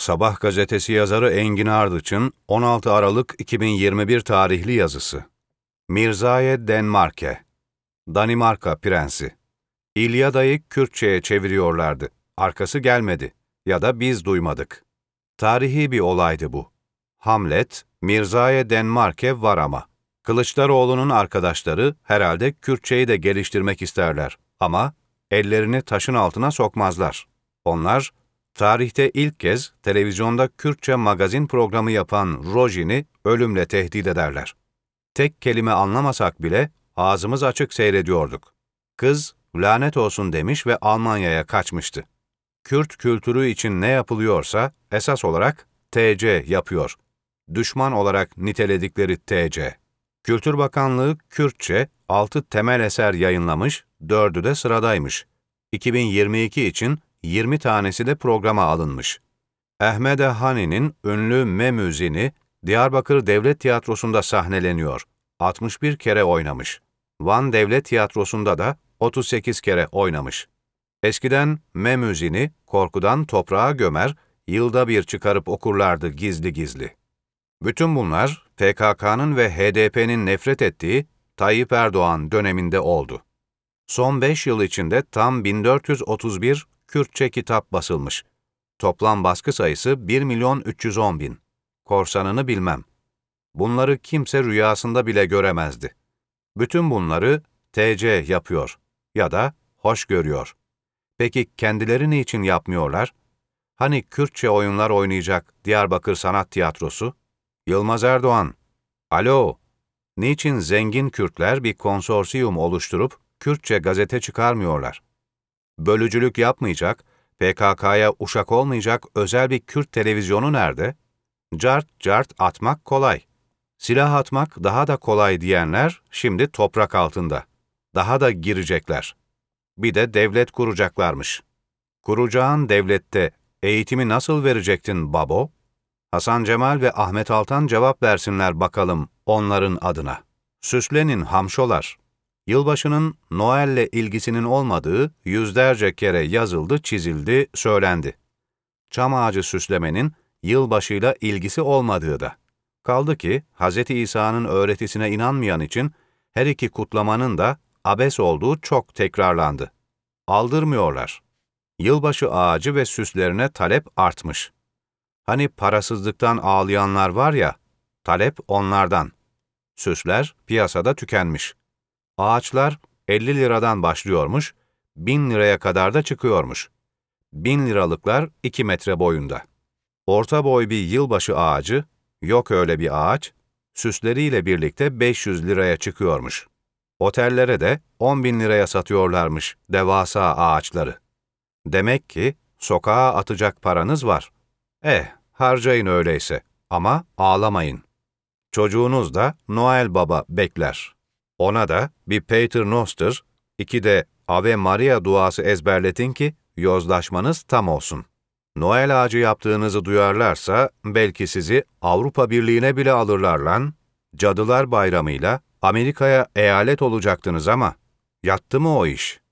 Sabah gazetesi yazarı Engin Ardıç'ın 16 Aralık 2021 tarihli yazısı. Mirzaye Denmarke, Danimarka Prensi. İlyada'yı Kürtçe'ye çeviriyorlardı. Arkası gelmedi ya da biz duymadık. Tarihi bir olaydı bu. Hamlet, Mirzaye Denmarke var ama. Kılıçdaroğlu'nun arkadaşları herhalde Kürtçeyi de geliştirmek isterler ama ellerini taşın altına sokmazlar. Onlar, tarihte ilk kez televizyonda Kürtçe magazin programı yapan Rojin'i ölümle tehdit ederler. Tek kelime anlamasak bile ağzımız açık seyrediyorduk. Kız, lanet olsun demiş ve Almanya'ya kaçmıştı. Kürt kültürü için ne yapılıyorsa esas olarak TC yapıyor. Düşman olarak niteledikleri TC. Kültür Bakanlığı Kürtçe 6 temel eser yayınlamış, 4'ü de sıradaymış. 2022 için 20 tanesi de programa alınmış. Ahmede Hani'nin ünlü Memüzini Diyarbakır Devlet Tiyatrosu'nda sahneleniyor. 61 kere oynamış. Van Devlet Tiyatrosu'nda da 38 kere oynamış. Eskiden Memüzini korkudan toprağa gömer, yılda bir çıkarıp okurlardı gizli gizli. Bütün bunlar PKK'nın ve HDP'nin nefret ettiği Tayyip Erdoğan döneminde oldu. Son 5 yıl içinde tam 1431 Kürtçe kitap basılmış. Toplam baskı sayısı 1.310.000. Korsanını bilmem. Bunları kimse rüyasında bile göremezdi. Bütün bunları TC yapıyor ya da hoş görüyor. Peki kendileri niçin yapmıyorlar? Hani Kürtçe oyunlar oynayacak Diyarbakır Sanat Tiyatrosu? Yılmaz Erdoğan, alo, niçin zengin Kürtler bir konsorsiyum oluşturup Kürtçe gazete çıkarmıyorlar? Bölücülük yapmayacak, PKK'ya uşak olmayacak özel bir Kürt televizyonu nerede? Cart cart atmak kolay. Silah atmak daha da kolay diyenler şimdi toprak altında. Daha da girecekler. Bir de devlet kuracaklarmış. Kuracağın devlette eğitimi nasıl verecektin babo? Hasan Cemal ve Ahmet Altan cevap versinler bakalım onların adına. Süslenin hamşolar. Yılbaşının Noel'le ilgisinin olmadığı yüzlerce kere yazıldı, çizildi, söylendi. Çam ağacı süslemenin yılbaşıyla ilgisi olmadığı da. Kaldı ki Hz. İsa'nın öğretisine inanmayan için her iki kutlamanın da abes olduğu çok tekrarlandı. Aldırmıyorlar. Yılbaşı ağacı ve süslerine talep artmış. Hani parasızlıktan ağlayanlar var ya, talep onlardan. Süsler piyasada tükenmiş. Ağaçlar 50 liradan başlıyormuş, 1000 liraya kadar da çıkıyormuş. 1000 liralıklar 2 metre boyunda. Orta boy bir yılbaşı ağacı, yok öyle bir ağaç, süsleriyle birlikte 500 liraya çıkıyormuş. Otellere de 10.000 liraya satıyorlarmış devasa ağaçları. Demek ki sokağa atacak paranız var. Harcayın öyleyse ama ağlamayın. Çocuğunuz da Noel Baba bekler. Ona da bir Pater Noster, 2 de Ave Maria duası ezberletin ki yozlaşmanız tam olsun. Noel ağacı yaptığınızı duyarlarsa belki sizi Avrupa Birliği'ne bile alırlar lan. Cadılar Bayramı'yla Amerika'ya eyalet olacaktınız ama yattı mı o iş?